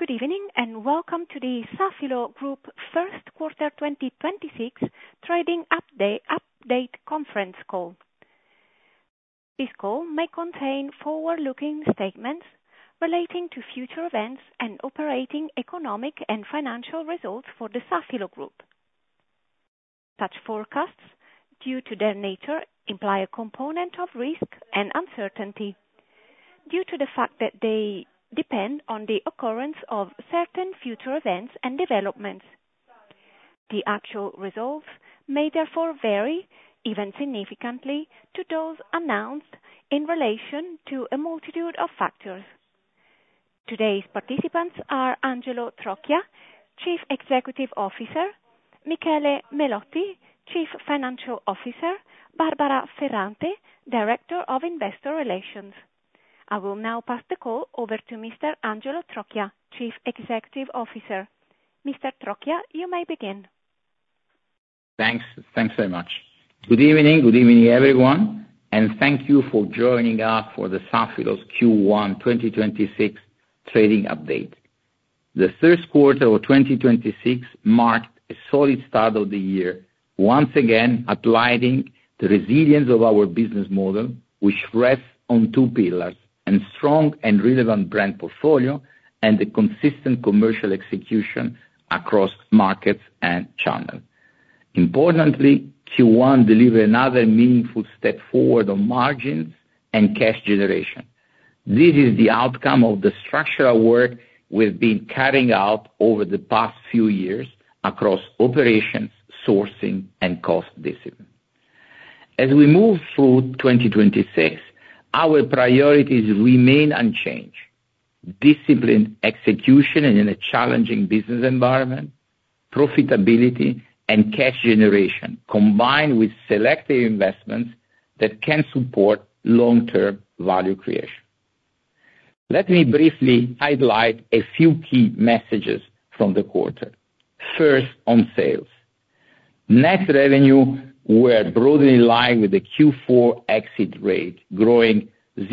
Good evening, and welcome to the Safilo Group First Quarter 2026 Trading Update Conference Call. This call may contain forward-looking statements relating to future events and operating economic and financial results for the Safilo Group. Such forecasts, due to their nature, imply a component of risk and uncertainty due to the fact that they depend on the occurrence of certain future events and developments. The actual results may therefore vary, even significantly, to those announced in relation to a multitude of factors. Today's participants are Angelo Trocchia, Chief Executive Officer, Michele Melotti, Chief Financial Officer, Barbara Ferrante, Director of Investor Relations. I will now pass the call over to Mr. Angelo Trocchia, Chief Executive Officer. Mr. Trocchia, you may begin. Thanks very much. Good evening everyone, and thank you for joining us for the Safilo's Q1 2026 trading update. The first quarter of 2026 marked a solid start of the year, once again highlighting the resilience of our business model, which rests on two pillars: a strong and relevant brand portfolio and a consistent commercial execution across markets and channels. Importantly, Q1 delivered another meaningful step forward on margins and cash generation. This is the outcome of the structural work we've been carrying out over the past few years across operations, sourcing, and cost discipline. As we move through 2026, our priorities remain unchanged: disciplined execution in a challenging business environment, profitability and cash generation, combined with selective investments that can support long-term value creation. Let me briefly highlight a few key messages from the quarter. First, on sales. Net revenue were broadly in line with the Q4 exit rate, growing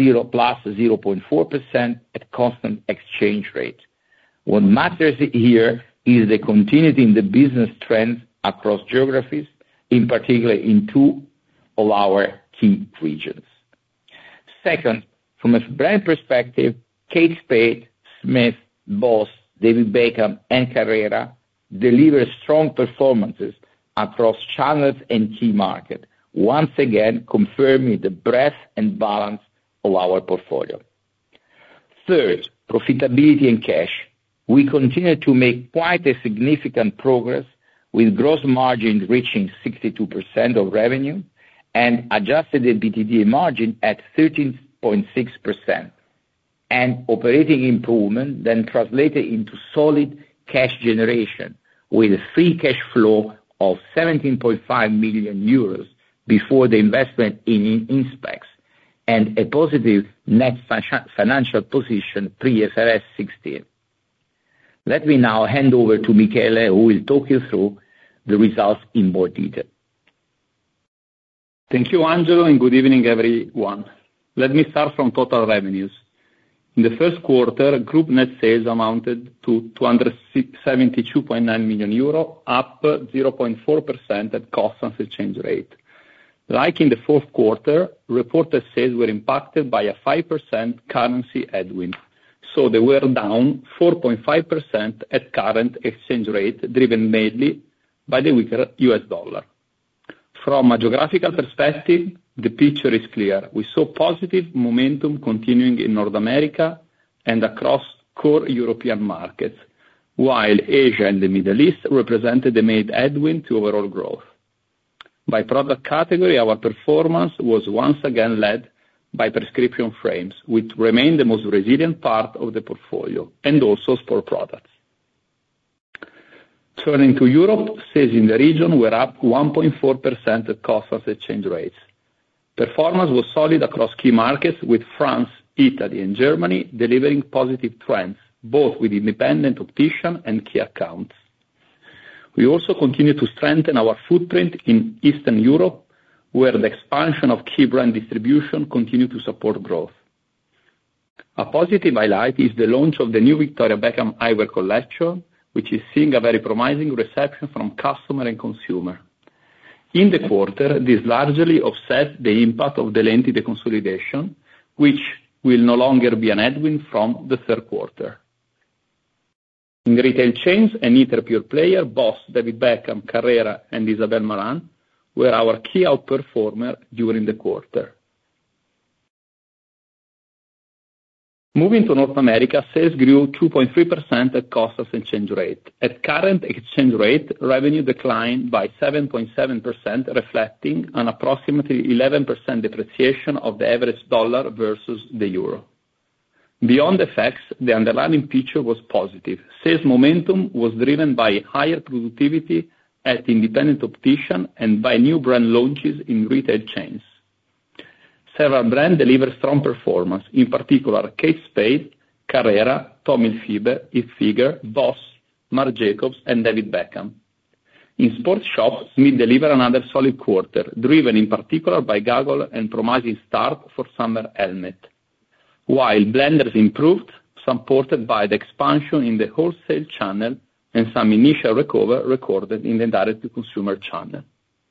+0.4% at constant exchange rate. What matters here is the continuity in the business trends across geographies, in particular in two of our key regions. Second, from a brand perspective, Kate Spade, Smith, Boss, David Beckham, and Carrera deliver strong performances across channels and key markets, once again confirming the breadth and balance of our portfolio. Third, profitability and cash. We continue to make quite a significant progress, with gross margin reaching 62% of revenue and adjusted EBITDA margin at 13.6%, and operating improvement then translated into solid cash generation, with a free cash flow of 17.5 million euros before the investment in Inspecs, and a positive net financial position pre-IFRS 16. Let me now hand over to Michele, who will talk you through the results in more detail. Thank you, Angelo, and good evening, everyone. Let me start from total revenues. In the first quarter, group net sales amounted to 272.9 million euro, up 0.4% at constant exchange rate. Like in the fourth quarter, reported sales were impacted by a 5% currency headwind, so they were down 4.5% at current exchange rate, driven mainly by the weaker US dollar. From a geographical perspective, the picture is clear. We saw positive momentum continuing in North America and across core European markets, while Asia and the Middle East represented the main headwind to overall growth. By product category, our performance was once again led by prescription frames, which remain the most resilient part of the portfolio, and also sport products. Turning to Europe, sales in the region were up 1.4% at constant exchange rates. Performance was solid across key markets, with France, Italy, and Germany delivering positive trends, both with independent opticians and key accounts. We also continue to strengthen our footprint in Eastern Europe, where the expansion of key brand distribution continued to support growth. A positive highlight is the launch of the new Victoria Beckham eyewear collection, which is seeing a very promising reception from customer and consumer. In the quarter, this largely offset the impact of the Lenti deconsolidation, which will no longer be an headwind from the third quarter. In retail chains, an Inter pure player, Boss, David Beckham, Carrera, and Isabel Marant were our key outperformer during the quarter. Moving to North America, sales grew 2.3% at constant exchange rate. At current exchange rate, revenue declined by 7.7%, reflecting an approximately 11% depreciation of the average dollar versus the euro. Beyond effects, the underlying picture was positive. Sales momentum was driven by higher productivity at independent opticians and by new brand launches in retail chains. Several brands delivered strong performance, in particular Kate Spade, Carrera, Tommy Hilfiger, Boss, Marc Jacobs, and David Beckham. In sports shops, Smith delivered another solid quarter, driven in particular by goggles and promising start for summer helmet, while Blenders improved, supported by the expansion in the wholesale channel and some initial recovery recorded in the direct-to-consumer channel.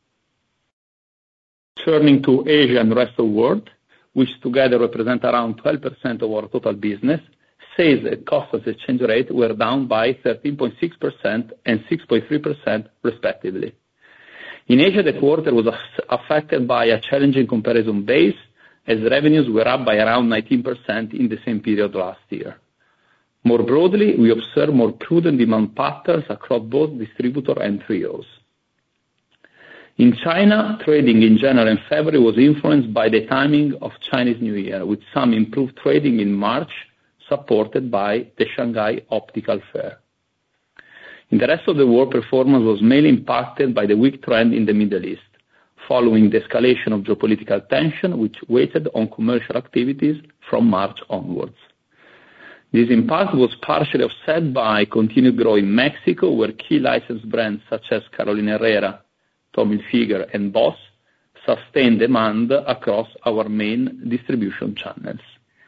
Turning to Asia and the rest of the world, which together represent around 12% of our total business, sales at constant exchange rate were down by 13.6% and 6.3% respectively. In Asia, the quarter was affected by a challenging comparison base, as revenues were up by around 19% in the same period last year. More broadly, we observed more prudent demand patterns across both distributors and trios. In China, trading in January and February was influenced by the timing of Chinese New Year, with some improved trading in March, supported by the Shanghai Optical Fair. In the rest of the world, performance was mainly impacted by the weak trend in the Middle East, following the escalation of geopolitical tension, which weighed on commercial activities from March onwards. This impact was partially offset by continued growth in Mexico, where key licensed brands such as Carolina Herrera, Tommy Hilfiger, and Boss sustained demand across our main distribution channels.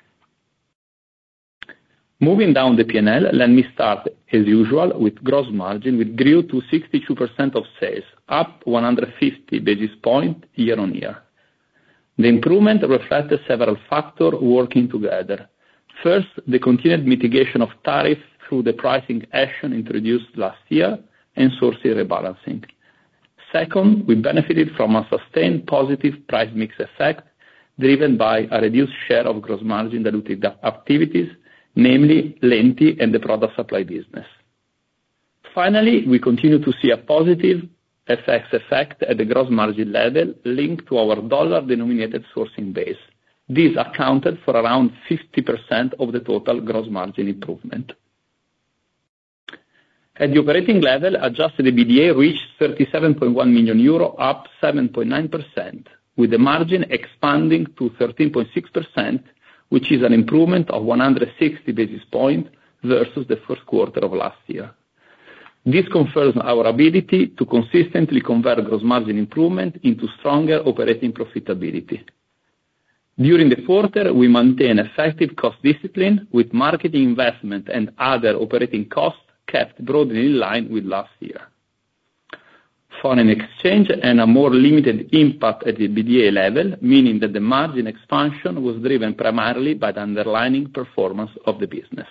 Moving down the P&L, let me start, as usual, with gross margin, which grew to 62% of sales, up 150 basis points year-on-year. The improvement reflected several factors working together. First, the continued mitigation of tariffs through the pricing action introduced last year and sourcing rebalancing. Second, we benefited from a sustained positive price mix effect, driven by a reduced share of gross margin diluted activities, namely Lenti and the product supply business. Finally, we continue to see a positive FX effect at the gross margin level linked to our dollar-denominated sourcing base. This accounted for around 50% of the total gross margin improvement. At the operating level, adjusted EBITDA reached 37.1 million euro, up 7.9%, with the margin expanding to 13.6%, which is an improvement of 160 basis points versus the first quarter of last year. This confirms our ability to consistently convert gross margin improvement into stronger operating profitability. During the quarter, we maintained effective cost discipline, with marketing investment and other operating costs kept broadly in line with last year. Foreign exchange and a more limited impact at the EBITDA level, meaning that the margin expansion was driven primarily by the underlying performance of the business.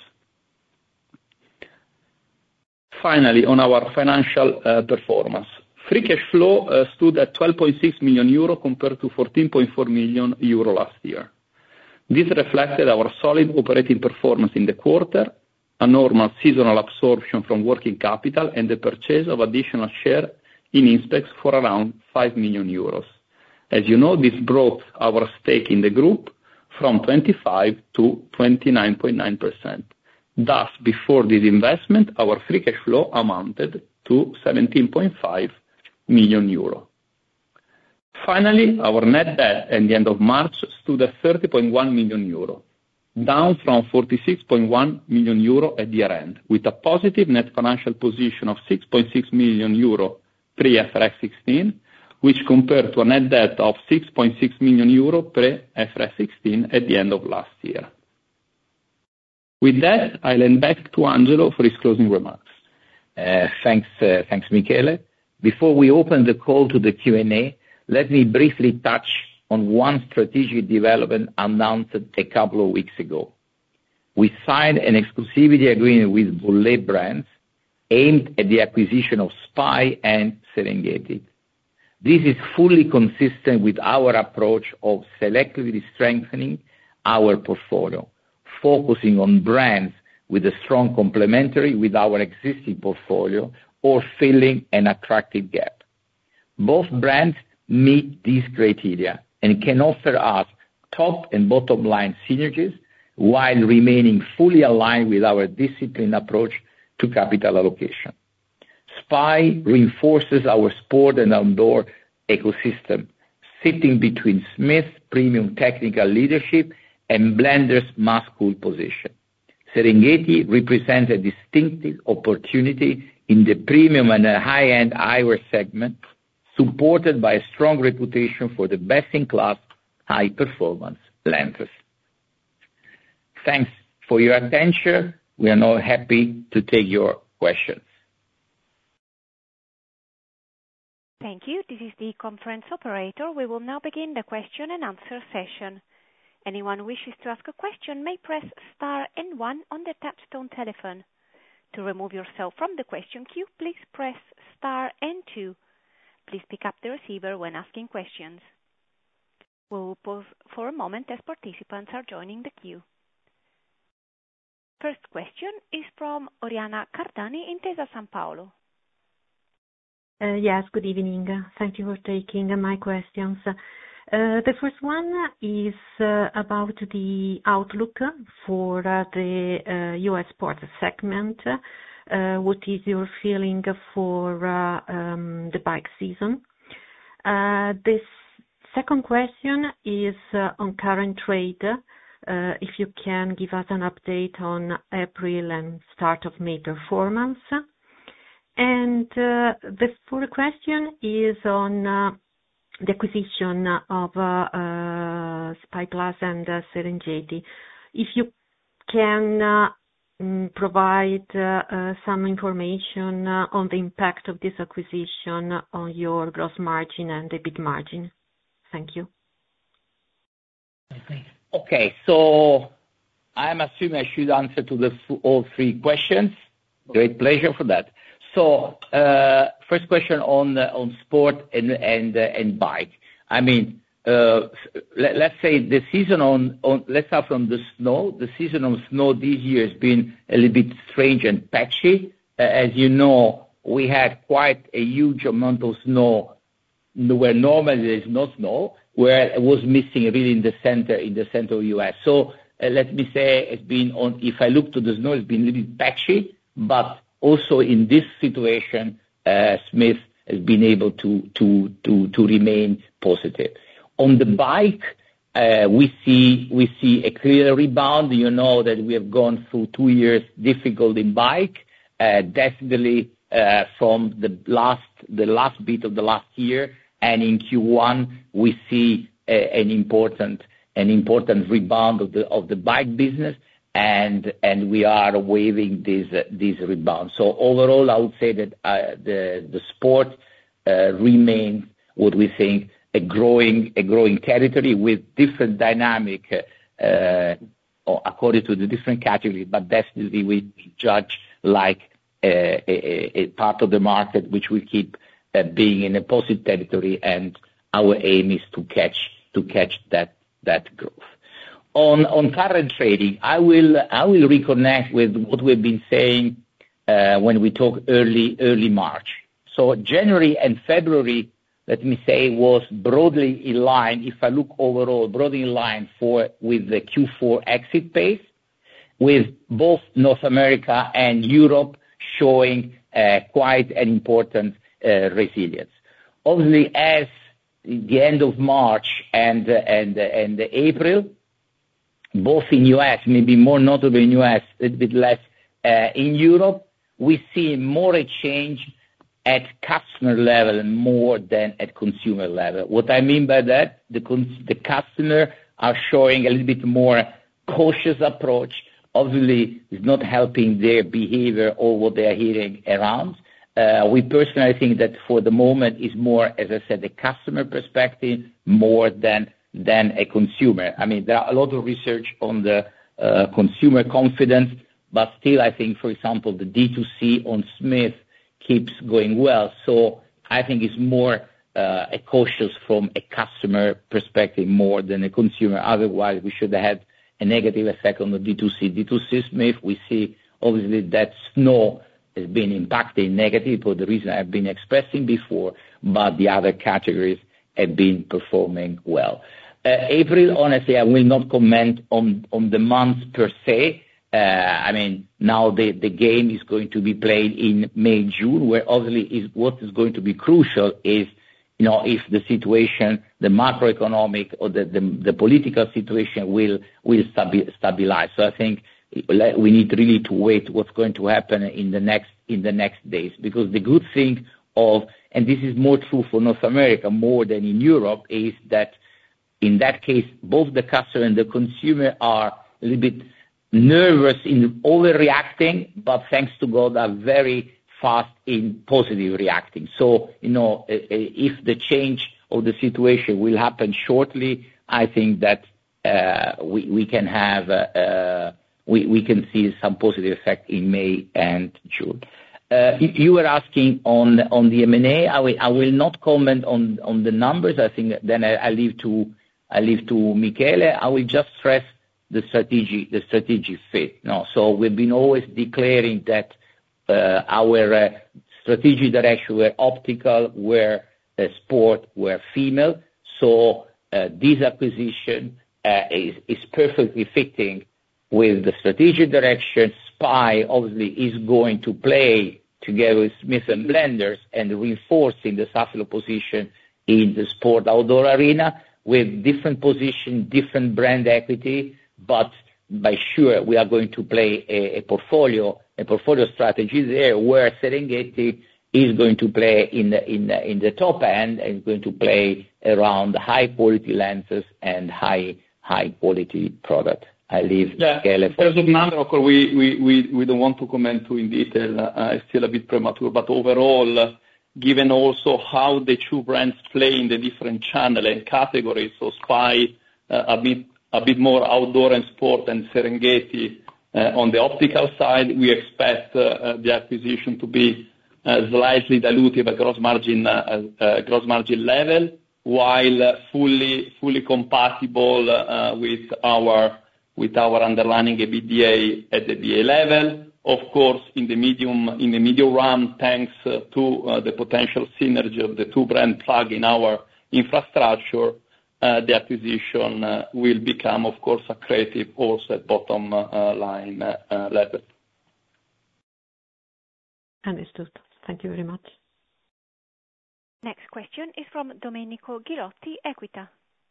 Finally, on our financial performance, free cash flow stood at 12.6 million euro compared to 14.4 million euro last year. This reflected our solid operating performance in the quarter, a normal seasonal absorption from working capital, and the purchase of additional shares in Inspecs for around 5 million euros. As you know, this brought our stake in the group from 25% to 29.9%. Thus, before this investment, our free cash flow amounted to 17.5 million euro. Finally, our net debt at the end of March stood at 30.1 million euro, down from 46.1 million euro at year-end, with a positive net financial position of 6.6 million euro pre-IFRS 16, which compared to a net debt of 6.6 million euro pre-IFRS 16 at the end of last year. With that, I'll hand back to Angelo for his closing remarks. Thanks, Michele. Before we open the call to the Q&A, let me briefly touch on one strategic development announced a couple of weeks ago. We signed an exclusivity agreement with Bollé Brands aimed at the acquisition of SPY and Serengeti. This is fully consistent with our approach of selectively strengthening our portfolio, focusing on brands with a strong complementary with our existing portfolio or filling an attractive gap. Both brands meet these criteria and can offer us top and bottom line synergies while remaining fully aligned with our disciplined approach to capital allocation. SPY reinforces our sport and outdoor ecosystem, sitting between Smith's premium technical leadership and Blenders' mass-cool position. Serengeti represents a distinctive opportunity in the premium and high-end eyewear segment, supported by a strong reputation for the best-in-class high-performance lenses. Thanks for your attention. We are now happy to take your questions. Thank you. This is the conference operator. We will now begin the question and answer session. Anyone who wishes to ask a question may press star and one on the touchtone telephone. To remove yourself from the question queue, please press star and two. Please pick up the receiver when asking questions. We will pause for a moment as participants are joining the queue. First question is from Oriana Cardani, Intesa Sanpaolo. Yes, good evening. Thank you for taking my questions. The first one is about the outlook for the U.S. sports segment. What is your feeling for the bike season? This second question is on current trade. If you can give us an update on April and start of May performance. And the fourth question is on the acquisition of SPY+ and Serengeti. If you can provide some information on the impact of this acquisition on your gross margin and EBIT margin. Thank you. Okay, so I'm assuming I should answer to all three questions. Great pleasure for that. So first question on sport and bike. I mean, let's say the season let's start from the snow. The season on snow this year has been a little bit strange and patchy. As you know, we had quite a huge amount of snow where normally there is no snow, where it was missing really in the center of U.S. So let me say it's been if I look to the snow, it's been a little bit patchy, but also in this situation, Smith has been able to remain positive. On the bike, we see a clear rebound. You know that we have gone through 2 years difficult in bike, definitely from the last bit of the last year, and in Q1 we see an important rebound of the bike business, and we are waving this rebound. So overall, I would say that the sport remains what we think a growing territory with different dynamic according to the different categories, but definitely we judge like a part of the market which will keep being in a positive territory, and our aim is to catch that growth. On current trading, I will reconnect with what we've been saying when we talk early March. So January and February, let me say, was broadly in line. If I look overall, broadly in line with the Q4 exit pace, with both North America and Europe showing quite an important resilience. Obviously, as the end of March and April, both in U.S., maybe more notably in U.S., a little bit less in Europe, we see more a change at customer level and more than at consumer level. What I mean by that, the customer are showing a little bit more cautious approach, obviously is not helping their behavior or what they are hearing around. We personally think that for the moment is more, as I said, a customer perspective more than a consumer. I mean, there are a lot of research on the consumer confidence, but still I think, for example, the D2C on Smith keeps going well. So I think it's more a cautious from a customer perspective more than a consumer. Otherwise, we should have had a negative effect on the D2C. D2C Smith, we see obviously that snow has been impacting negative for the reason I've been expressing before, but the other categories have been performing well. April, honestly, I will not comment on the months per se. I mean, now the game is going to be played in May, June, where obviously what is going to be crucial is, you know, if the situation, the macroeconomic or the political situation will stabilize. So I think we need really to wait what's going to happen in the next days, because the good thing and this is more true for North America more than in Europe, is that in that case, both the customer and the consumer are a little bit nervous in overreacting, but thanks to God are very fast in positive reacting. So, you know, if the change of the situation will happen shortly, I think that we can have we can see some positive effect in May and June. If you were asking on the M&A, I will not comment on the numbers. I think then I leave to Michele. I will just stress the strategic fit. No, so we've been always declaring that our strategic direction were optical, were sport, were female. So this acquisition is perfectly fitting with the strategic direction. SPY obviously is going to play together with Smith and Blenders and reinforcing the Safilo position in the sport outdoor arena with different position, different brand equity, but by sure we are going to play a portfolio strategy there, where Serengeti is going to play in the top end and going to play around high quality lenses and high quality product. I leave Michele. In terms of number, of course, we don't want to comment too in detail. It's still a bit premature, but overall, given also how the two brands play in the different channel and categories, so SPY a bit more outdoor and sport, and Serengeti on the optical side, we expect the acquisition to be slightly dilutive at gross margin level, while fully compatible with our underlying EBITDA at the BA level. Of course, in the medium run, thanks to the potential synergy of the two brand plug in our infrastructure, the acquisition will become, of course, accretive also at bottom line level. Understood. Thank you very much. Next question is from Domenico Ghilotti, Equita.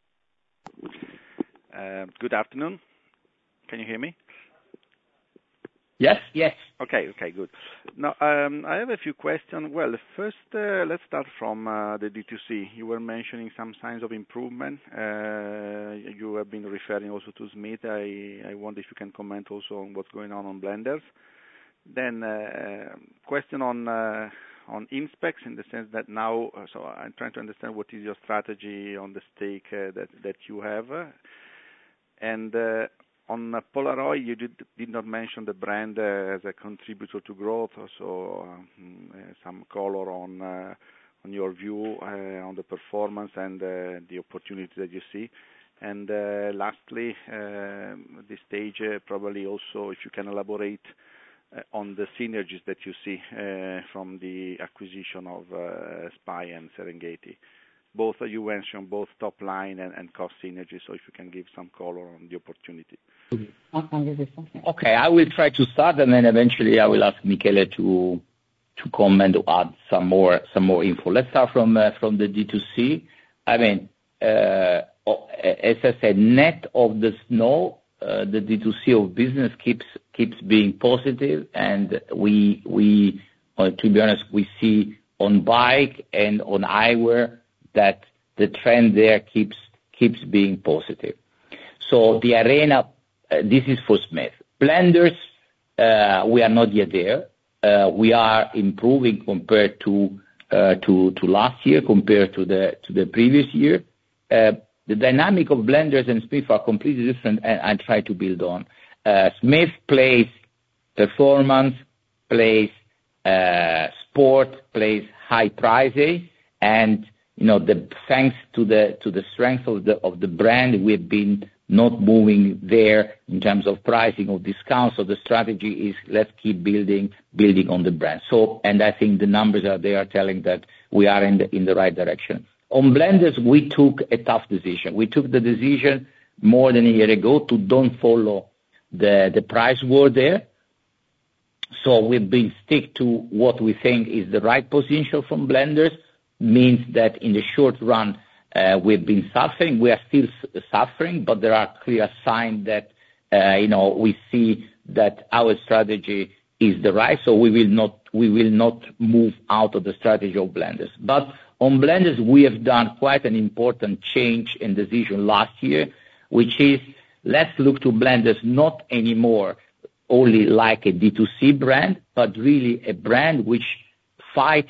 Good afternoon. Can you hear me? Yes. Okay, good. Now, I have a few questions. Well, first, let's start from the D2C. You were mentioning some signs of improvement. You have been referring also to Smith. I wonder if you can comment also on what's going on Blenders. Then, question on Inspecs, in the sense that now, so I'm trying to understand what is your strategy on the stake that you have. And on Polaroid, you did not mention the brand as a contributor to growth, so some color on your view on the performance and the opportunity that you see. And lastly, at this stage, probably also if you can elaborate on the synergies that you see from the acquisition of SPY and Serengeti. Both you mentioned both top line and cost synergies, so if you can give some color on the opportunity. Okay, I will try to start, and then eventually I will ask Michele to comment or add some more info. Let's start from the D2C. I mean, as I said, net of the snow, the D2C of business keeps being positive, and we to be honest, we see on bike and on eyewear that the trend there keeps being positive. So the arena, this is for Smith. Blenders, we are not yet there. We are improving compared to last year, compared to the previous year. The dynamic of Blenders and Smith are completely different, and I try to build on. Smith plays performance, plays sport, plays high prices, and thanks to the strength of the brand, we've been not moving there in terms of pricing or discounts. So the strategy is let's keep building on the brand. And I think the numbers are there telling that we are in the right direction. On Blenders, we took a tough decision. We took the decision more than a year ago to don't follow the price war there. So we've been stick to what we think is the right position from Blenders. Means that in the short run, we've been suffering. We are still suffering, but there are clear signs that we see that our strategy is the right. So we will not move out of the strategy of Blenders. But on Blenders, we have done quite an important change in decision last year, which is let's look to Blenders not anymore only like a D2C brand, but really a brand which plays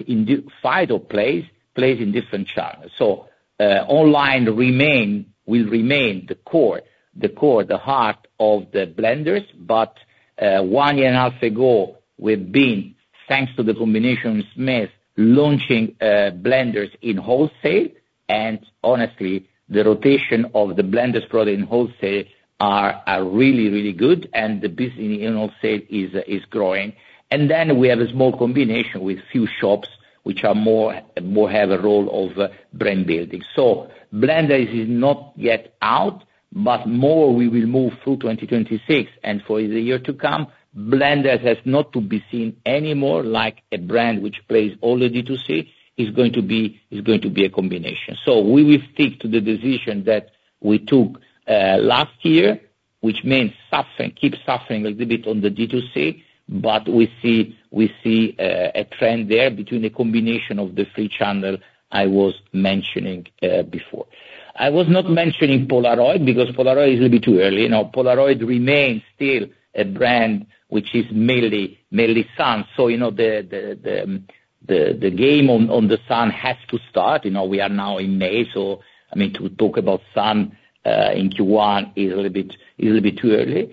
in different channels. So online will remain the core, the heart of the Blenders. But 1 year and a half ago, we've been, thanks to the combination with Smith, launching Blenders in wholesale. And honestly, the rotation of the Blenders product in wholesale are really, really good. And the business in wholesale is growing. And then we have a small combination with few shops which are more have a role of brand building. So Blenders is not yet out, but more we will move through 2026 and for the year to come. Blenders has not to be seen anymore like a brand which plays only D2C. Is going to be a combination. So we will stick to the decision that we took last year, which means keep suffering a little bit on the D2C. But we see a trend there between the combination of the free channel I was mentioning before. I was not mentioning Polaroid because Polaroid is a little bit too early. Polaroid remains still a brand which is mainly sun. So the game on the sun has to start. We are now in May, so to talk about sun in Q1 is a little bit too early.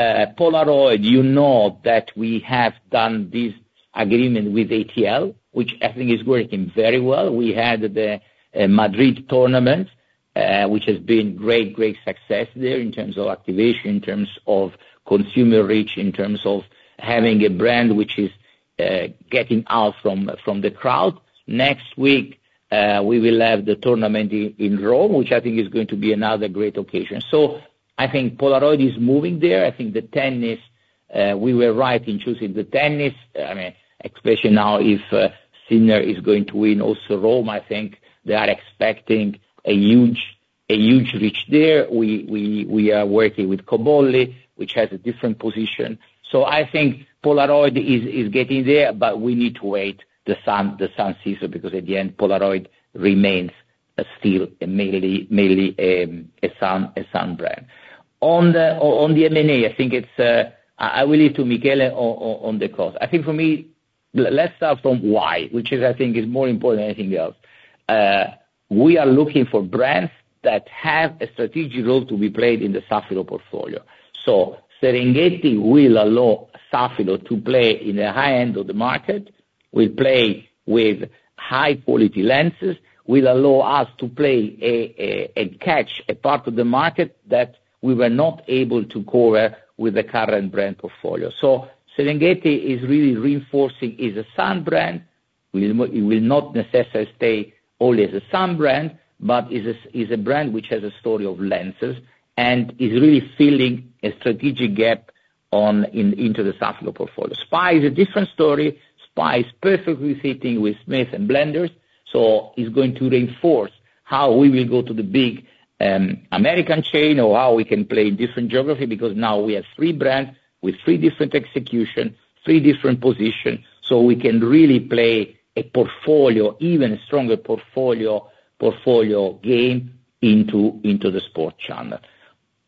Polaroid, that we have done this agreement with ATL, which I think is working very well. We had the Madrid tournament, which has been great success there in terms of activation, in terms of consumer reach, in terms of having a brand which is getting out from the crowd. Next week, we will have the tournament in Rome, which I think is going to be another great occasion. So I think Polaroid is moving there. I think the tennis, we were right in choosing the tennis. Especially now if Sinner is going to win also Rome, I think they are expecting a huge reach there. We are working with Cobolli, which has a different position. So I think Polaroid is getting there, but we need to wait the sun season because at the end Polaroid remains still mainly a sun brand. On the M&A, I think it's I will leave to Michele on the cost. I think for me, let's start from why, which is I think is more important than anything else. We are looking for brands that have a strategic role to be played in the Safilo portfolio. So Serengeti will allow Safilo to play in the high end of the market, will play with high quality lenses, will allow us to play and catch a part of the market that we were not able to cover with the current brand portfolio. So Serengeti is really reinforcing is a sun brand. It will not necessarily stay only as a sun brand, but is a brand which has a story of lenses and is really filling a strategic gap into the Safilo portfolio. Spy is a different story. Spy is perfectly fitting with Smith and Blenders, so it's going to reinforce how we will go to the big American chain or how we can play in different geography because now we have 3 brands with 3 different execution, 3 different positions, so we can really play a portfolio, even a stronger portfolio game into the sport channel.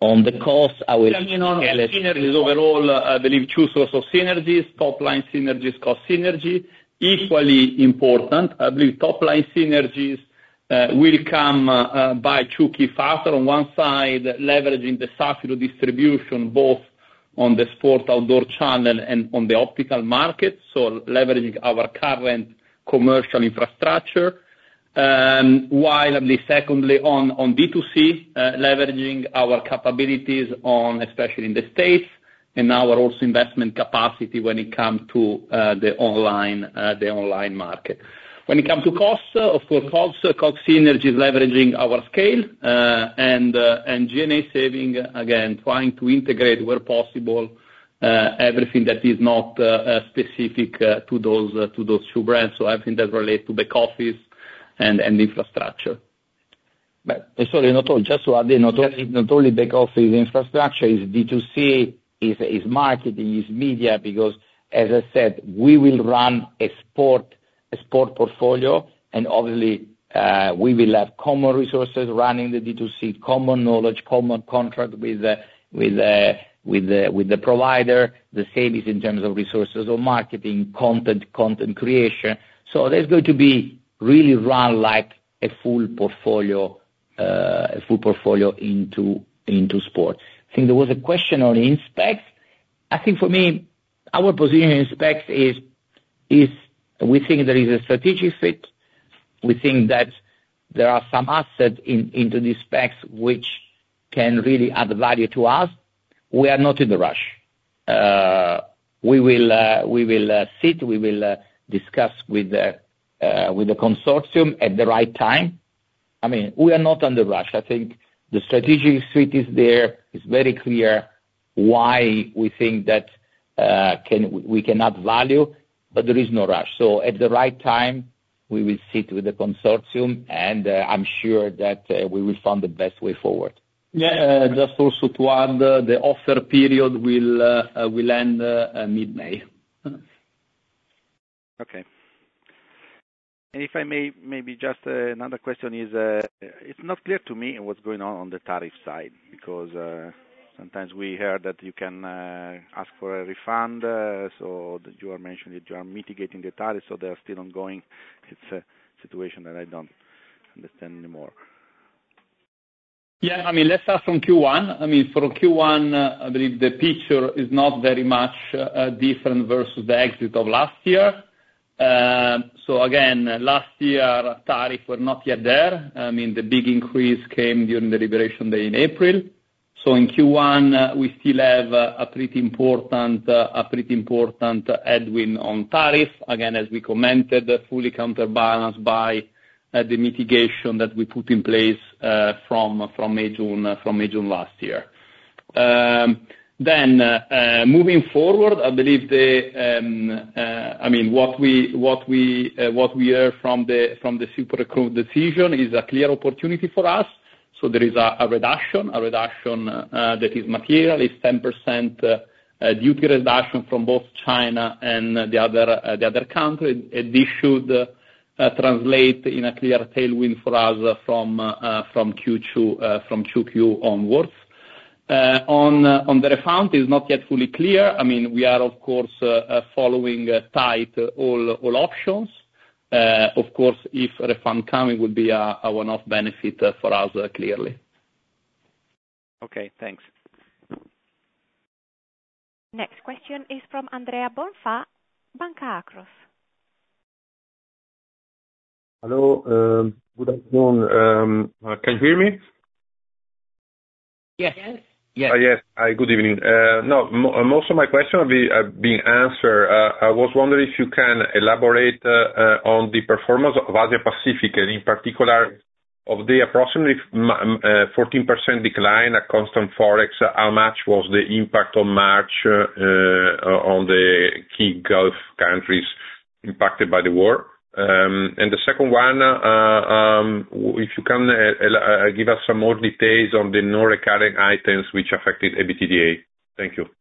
On the cost, I will. I mean, on synergies overall, I believe two sources of synergies, top-line synergies, cost synergy, equally important. I believe top-line synergies will come by two key factors. On one side, leveraging the Safilo distribution, both on the sport outdoor channel and on the optical market, so leveraging our current commercial infrastructure. While, I believe, secondly, on D2C, leveraging our capabilities especially in the States, and our also investment capacity when it comes to the online market. When it comes to costs, of course, cost synergies, leveraging our scale, and G&A saving, again, trying to integrate where possible everything that is not specific to those two brands, so everything that relates to back office and infrastructure. But sorry, just to add in, not only back office infrastructure, is D2C, is marketing, is media, because, as I said, we will run a sport portfolio, and obviously we will have common resources running the D2C, common knowledge, common contract with the provider. The same is in terms of resources of marketing, content creation. So there's going to be really run like a full portfolio into sport. I think there was a question on Inspecs. I think for me, our position in Inspecs is we think there is a strategic fit. We think that there are some assets into these specs which can really add value to us. We are not in the rush. We will sit, we will discuss with the consortium at the right time. I mean, we are not in the rush. I think the strategic fit is there. It's very clear why we think that we can add value, but there is no rush. So at the right time, we will sit with the consortium, and I'm sure that we will find the best way forward. Yeah, just also to add, the offer period will end mid-May. Okay. And if I may, maybe just another question is, it's not clear to me what's going on the tariff side, because sometimes we hear that you can ask for a refund, so that you are mentioning that you are mitigating the tariffs, so they are still ongoing. It's a situation that I don't understand anymore. Yeah, I mean, let's start from Q1. I mean, for Q1, I believe the picture is not very much different versus the exit of last year. So again, last year, tariffs were not yet there. I mean, the big increase came during the Liberation Day in April. So in Q1, we still have a pretty important headwind on tariff. Again, as we commented, fully counterbalanced by the mitigation that we put in place from May, June last year. Then moving forward, I believe I mean, what we hear from the Super Group decision is a clear opportunity for us. So there is a reduction that is material. It's 10% duty reduction from both China and the other country. This should translate in a clear tailwind for us from Q2 onwards. On the refund, is not yet fully clear. I mean, we are, of course, following tight all options. Of course, if refund coming, would be a one-off benefit for us, clearly. Okay, thanks. Next question is from Andrea Bonfà, Banca Akros. Hello, good afternoon. Can you hear me? Yes. Yes. Yes. Hi, good evening. No, most of my questions have been answered. I was wondering if you can elaborate on the performance of Asia Pacific, and in particular, of the approximately 14% decline at constant Forex. How much was the impact on March on the key Gulf countries impacted by the war? And the second one, if you can give us some more details on the non-recurring items which affected EBITDA. Thank you.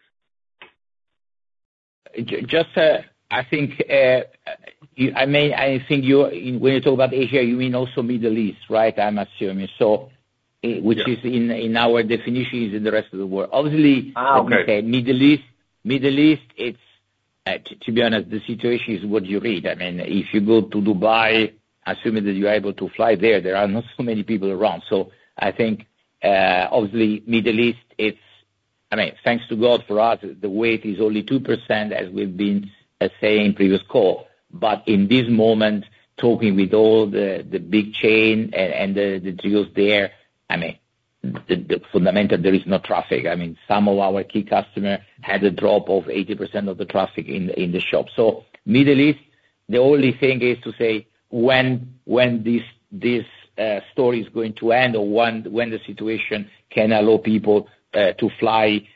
Just, I think when you talk about Asia, you mean also Middle East, right? I'm assuming. So which is in our definition, is in the rest of the world. Obviously, let me say, Middle East, it's, to be honest, the situation is what you read. I mean, if you go to Dubai, assuming that you're able to fly there, there are not so many people around. So I think, obviously, Middle East, it's, I mean, thanks to God for us, the weight is only 2%, as we've been saying in previous call. But in this moment, talking with all the big chain and the trios there, I mean, the fundamental, there is no traffic. I mean, some of our key customers had a drop of 80% of the traffic in the shop. So Middle East, the only thing is to say when this story is going to end, or when the situation can allow people to fly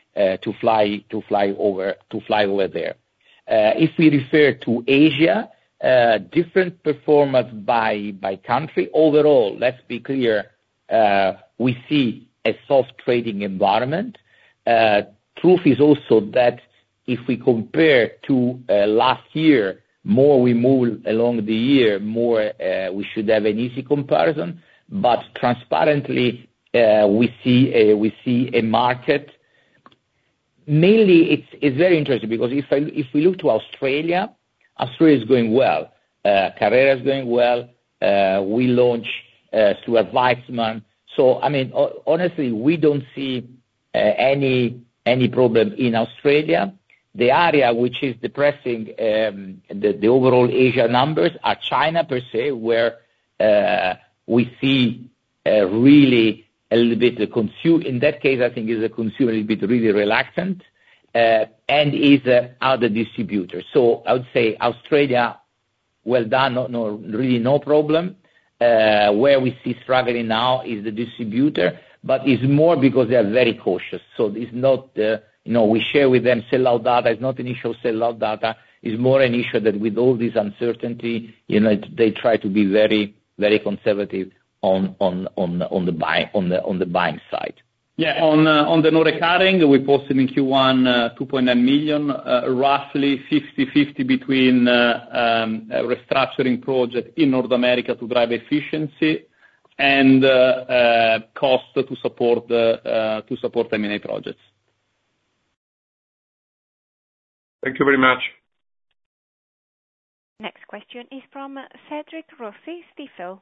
over there. If we refer to Asia, different performance by country. Overall, let's be clear, we see a soft trading environment. Truth is also that if we compare to last year, more we move along the year, more we should have an easy comparison. But transparently, we see a market. Mainly, it's very interesting because if we look to Australia is going well. Carrera is going well. We launched Stuart Weitzman. So, I mean, honestly, we don't see any problem in Australia. The area which is depressing the overall Asia numbers are China per se, where we see really a little bit the consumer. In that case, I think is a consumer a little bit really reluctant, and is other distributors. So I would say Australia, well done, really no problem. Where we see struggling now is the distributor, but it's more because they are very cautious. So it's not, we share with them sellout data. It's not initial sellout data. It's more an issue that with all this uncertainty, they try to be very, very conservative on the buying side. Yeah, on the non-recurring, we posted in Q1 2.9 million, roughly 50-50 between a restructuring project in North America to drive efficiency and cost to support M&A projects. Thank you very much. Next question is from Cédric Rossi, Stifel.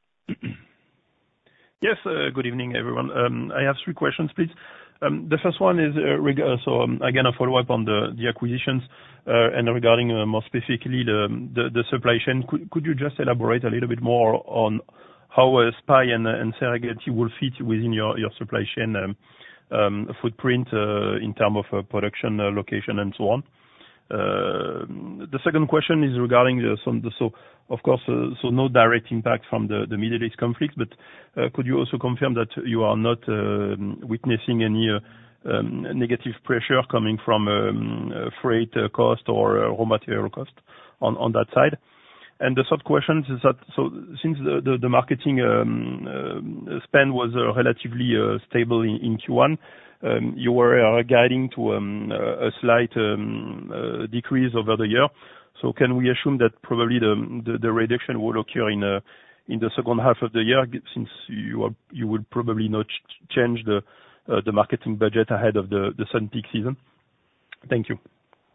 Yes, good evening, everyone. I have 3 questions, please. The first one is again, a follow-up on the acquisitions, and regarding more specifically the supply chain. Could you just elaborate a little bit more on how SPY and Serengeti will fit within your supply chain footprint in terms of production location and so on? The second question is regarding of course, no direct impact from the Middle East conflict, but could you also confirm that you are not witnessing any negative pressure coming from freight cost or raw material cost on that side? And the third question is that, since the marketing spend was relatively stable in Q1, you were guiding to a slight decrease over the year. So can we assume that probably the reduction will occur in the second half of the year, since you will probably not change the marketing budget ahead of the sun peak season? Thank you.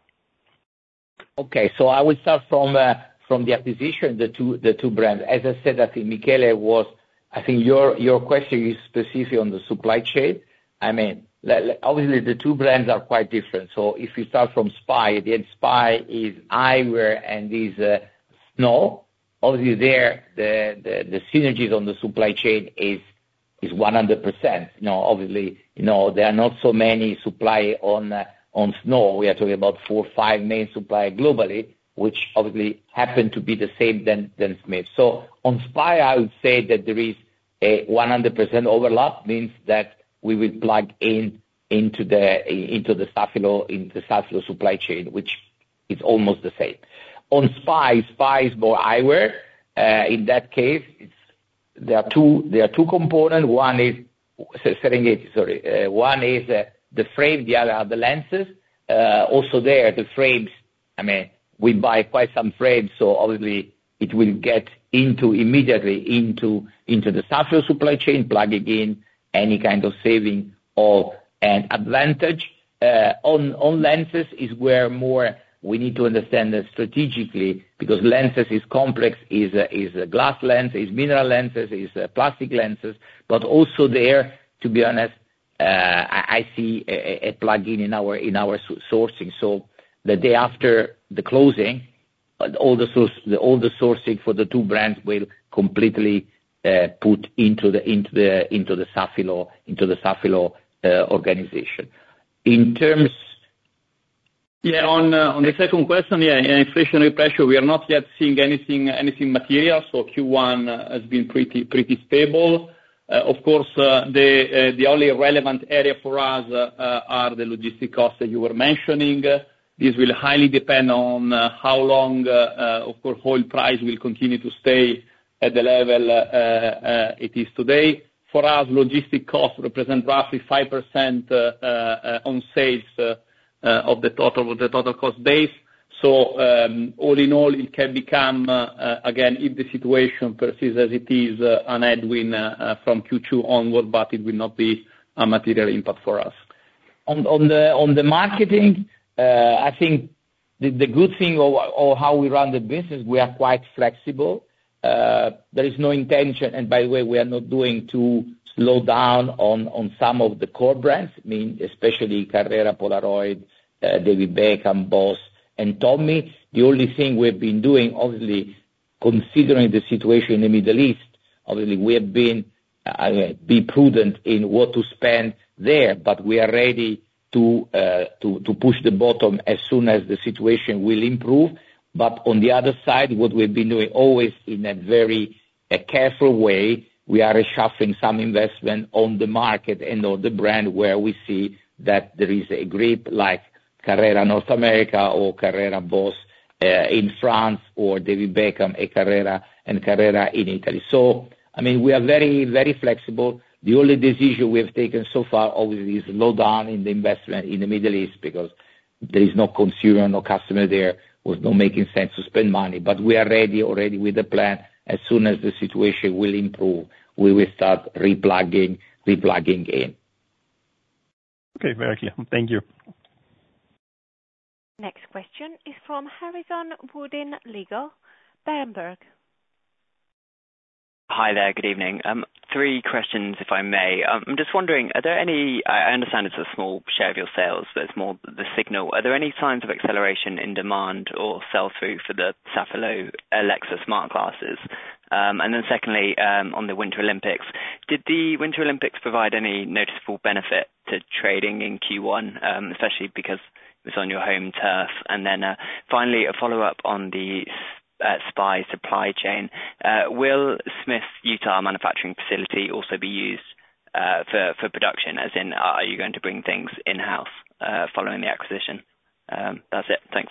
Okay, so I will start from the acquisition, the two brands. As I said, I think Michele was. I think your question is specific on the supply chain. I mean, obviously the two brands are quite different. So if you start from SPY, the SPY is eyewear and is snow. Obviously there, the synergies on the supply chain is 100%. Obviously, there are not so many supply on snow. We are talking about 4 or 5 main suppliers globally, which obviously happen to be the same than Smith. So on SPY, I would say that there is a 100% overlap, means that we will plug into the Safilo supply chain, which is almost the same. On SPY is more eyewear. In that case, there are two components. One is Serengeti, sorry. One is the frame, the other are the lenses. Also there, the frames, I mean, we buy quite some frames, so obviously it will get immediately into the Safilo supply chain, plugging any kind of saving or an advantage. On lenses is where more we need to understand that strategically, because lenses is complex, is a glass lens, is mineral lenses, is plastic lenses, but also there, to be honest, I see a plug-in in our sourcing. So the day after the closing, all the sourcing for the two brands will completely put into the Safilo organization. In terms, on the second question, inflationary pressure, we are not yet seeing anything material. So Q1 has been pretty stable. Of course, the only relevant area for us are the logistic costs that you were mentioning. This will highly depend on how long, of course, oil price will continue to stay at the level it is today. For us, logistic costs represent roughly 5% on sales of the total cost base. So all in all, it can become, again, if the situation persists as it is, an headwind from Q2 onward, but it will not be a material impact for us. On the marketing, I think the good thing of how we run the business, we are quite flexible. There is no intention, and by the way, we are not doing to slow down on some of the core brands, I mean, especially Carrera, Polaroid, David Beckham, Boss, and Tommy. The only thing we've been doing, obviously, considering the situation in the Middle East, obviously we have been be prudent in what to spend there, but we are ready to push the bottom as soon as the situation will improve. But on the other side, what we've been doing always in a very careful way, we are reshuffling some investment on the market and on the brand where we see that there is a grip, like Carrera North America or Carrera Boss in France, or David Beckham and Carrera in Italy. So, I mean, we are very, very flexible. The only decision we have taken so far, obviously, is slow down in the investment in the Middle East, because there is no consumer, no customer there. It was not making sense to spend money. But we are ready already with the plan. As soon as the situation will improve, we will start replugging in. Okay, very clear. Thank you. Next question is from Harrison Woodin-Lygo, Berenberg. Hi there, good evening. 3 questions, if I may. I'm just wondering, are there any, I understand it's a small share of your sales, but it's more the signal. Are there any signs of acceleration in demand or sell-through for the Safilo Alexa smart glasses? And then secondly, on the Winter Olympics, did the Winter Olympics provide any noticeable benefit to trading in Q1, especially because it was on your home turf? And then finally, a follow-up on the SPY supply chain. Will Smith Utah manufacturing facility also be used for production, as in, are you going to bring things in-house following the acquisition? That's it. Thanks.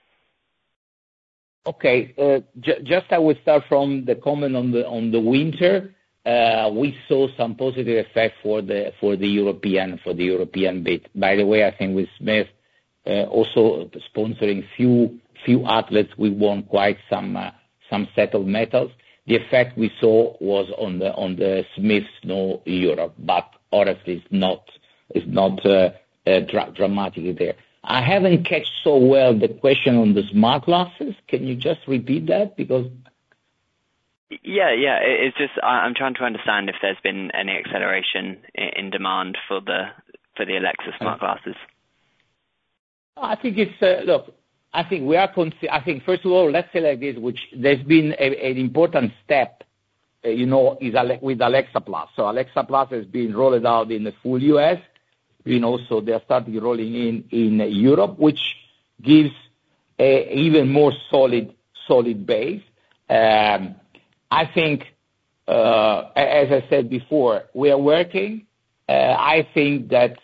Okay. Just I will start from the comment on the winter. We saw some positive effect for the European bit. By the way, I think with Smith also sponsoring few athletes, we won quite some set of medals. The effect we saw was on the Smith Snow Europe, but honestly, it's not dramatically there. I haven't catch so well the question on the smart glasses. Can you just repeat that? Because Yeah. It's just I'm trying to understand if there's been any acceleration in demand for the Alexa smart glasses. I think it's look. I think I think first of all, let's say like this, which there's been an important step, is with Alexa Plus. So Alexa Plus has been rolled out in the full US. So they are starting rolling in Europe, which gives a even more solid base. I think, as I said before, we are working. I think that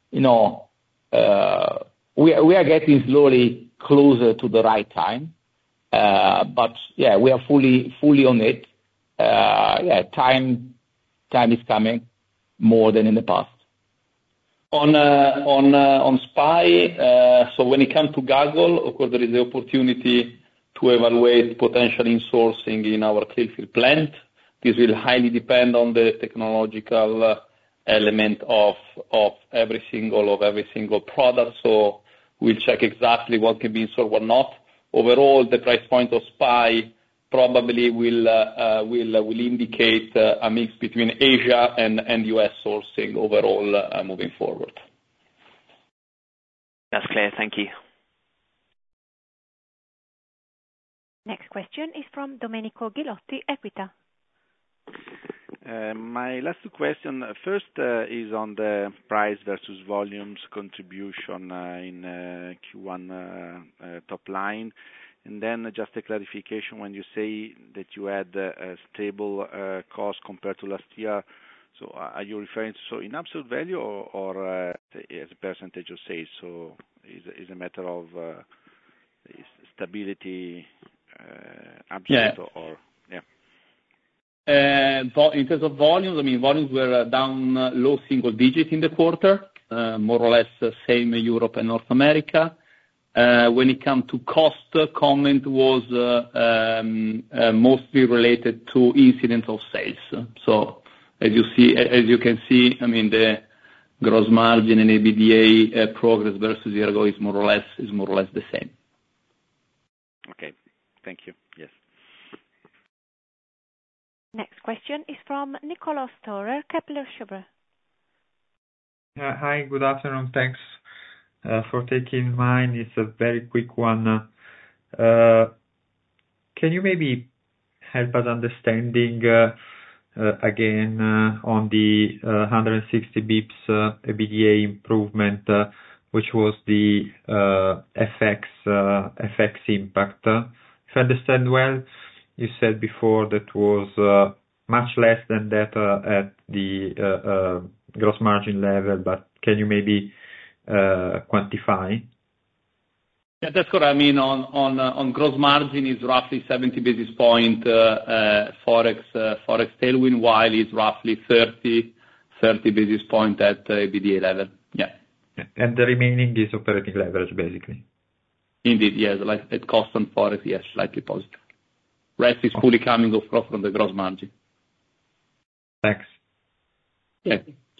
we are getting slowly closer to the right time. But yeah, we are fully on it. Time is coming more than in the past. On SPY, so when it comes to Gaggle, of course, there is the opportunity to evaluate potential insourcing in our Clearfield plant. This will highly depend on the technological element of every single product. So we'll check exactly what can be sold or not. Overall, the price point of SPY probably will indicate a mix between Asia and US sourcing overall moving forward. That's clear. Thank you. Next question is from Domenico Ghilotti, Equita. My last two questions. First is on the price versus volumes contribution in Q1 top line. And then just a clarification, when you say that you had a stable cost compared to last year, so are you referring to in absolute value or as a percentage of sales? So is a matter of stability absolute or yeah? In terms of volumes, I mean, volumes were down low single digit in the quarter, more or less same Europe and North America. When it comes to cost, comment was mostly related to incidence of sales. So as you can see, I mean, the gross margin and EBITDA progress versus year ago is more or less the same. Okay, thank you. Yes. Next question is from Niccolò Storer, Kepler Cheuvreux. Hi, good afternoon. Thanks for taking mine. It's a very quick one. Can you maybe help us understanding again on the 160 bips EBITDA improvement, which was the FX impact? If I understand well, you said before that was much less than that at the gross margin level, but can you maybe quantify? Yeah, that's correct. I mean, on gross margin is roughly 70 basis point forex tailwind, while it's roughly 30 basis point at EBITDA level. Yeah. And the remaining is operating leverage, basically? Indeed, yes. Like at cost and forex, yes, slightly positive. Rest is fully coming across from the gross margin. Thanks. Yeah.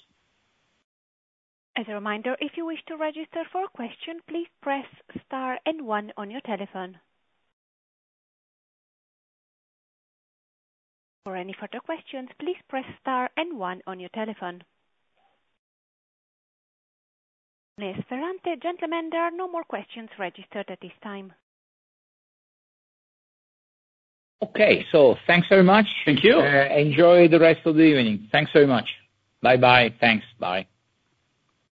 As a reminder, if you wish to register for a question, please press star and 1 on your telephone. For any further questions, please press star and 1 on your telephone. Ms. Ferrante, gentlemen, there are no more questions registered at this time. Okay, so thanks very much. Thank you. Enjoy the rest of the evening. Thanks very much. Bye-bye. Thanks. Bye.